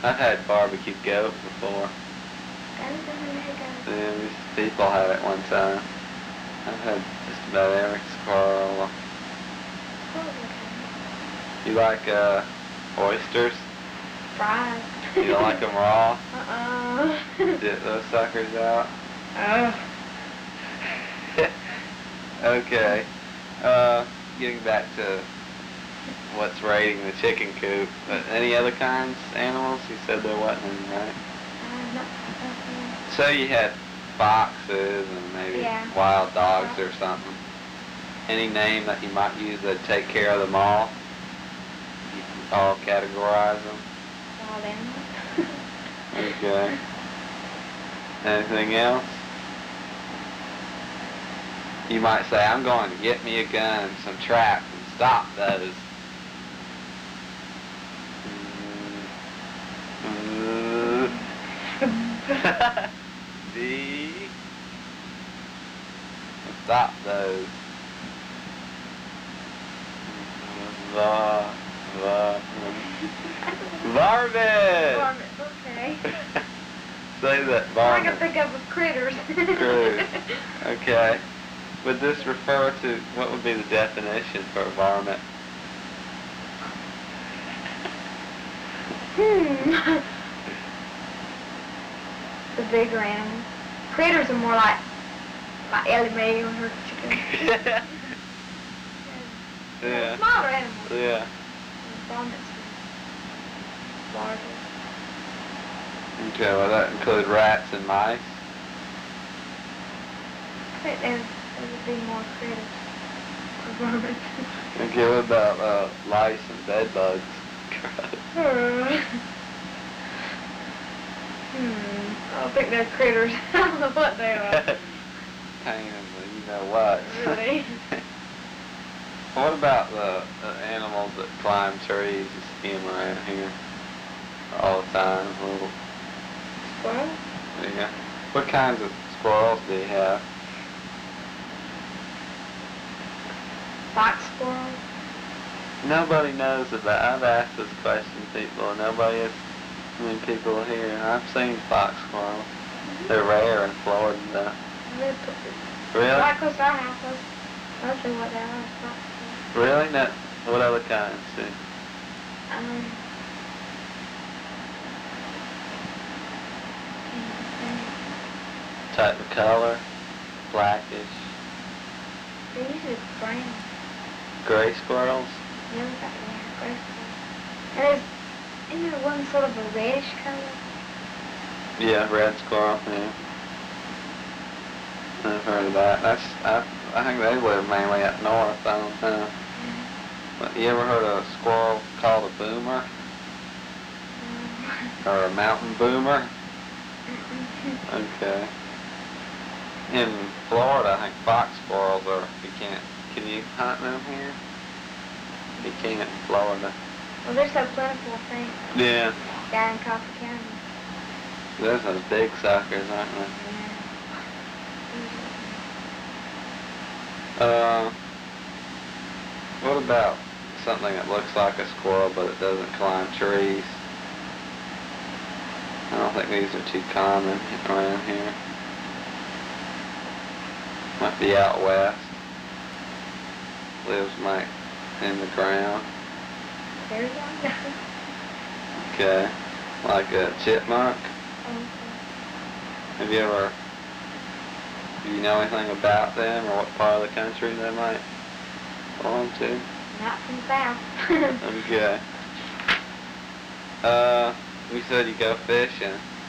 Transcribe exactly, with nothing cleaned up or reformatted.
I've had barbecue goat before. Yeah, these people had it one time. I've had just about every squirrel. You like uh, oysters? Fried. You don't like them raw? Uh-uh. Dip those suckers out? Oh. Okay. Uh, getting back to what's raiding the chicken coop. But any other kinds, animals? You said there wasn't any, right? Uh, no. So you had foxes and maybe Yeah. wild dogs or something. Any name that you might use that'd take care of them all? You can all categorize them. Wild animals. Okay. Anything else? You might say, I'm going to get me a gun and some traps and stop those. D. Stop those. The, the, varmint! Varmint, okay. Say that, All I varmint. can think of was critters. Critters. Okay. Would this refer to, what would be the definition for a varmint? Hmm. The bigger animals. Critters are more like like Ellie Mae and her chicken. Yeah. Smaller animals. Yeah. Varmints are larger. Okay, well that include rats and mice. I think there, there would be more critters for varmints. Okay, what about uh, lice and bed bugs? Hmm. I don't think they're critters. I don't know what they are. Pain in the you know what. Really? What about the, the animals that climb trees? You see them around here all the time. Little, Squirrels? yeah. What kinds of squirrels do you have? Fox squirrels? Nobody knows about. I've asked this question to people, and nobody has. I mean, people here. I've seen fox squirrels. They're rare in Florida, though. Really? Right close to our house. That's mostly what they are. Fox squirrels. Really? No. What other kinds? See? Um. Type of color? Blackish. They're usually brown. Gray squirrels? Yeah, we got yeah, gray squirrels. And there's, isn't there one sort of a reddish color? Yeah, red squirrel. Yeah. I've heard of that. That's. I. I think they live mainly up north. I don't know. But you ever heard of a squirrel called a boomer? Um, Or a mountain boomer? Okay. In Florida, I think fox squirrels are, you can't, can you hunt them here? You can't in Florida. well, they're so plentiful, I think. Yeah. Down in Coffee County. Those are big suckers, aren't they? Yeah. Uh, what about something that looks like a squirrel but it doesn't climb trees? I don't think these are too common around here. Might be out west. Lives like in the ground. There's one. Okay. Like a chipmunk. Have you ever, do you know anything about them or what part of the country they might belong to? Not from the south. Okay. Uh, you said you go fishing.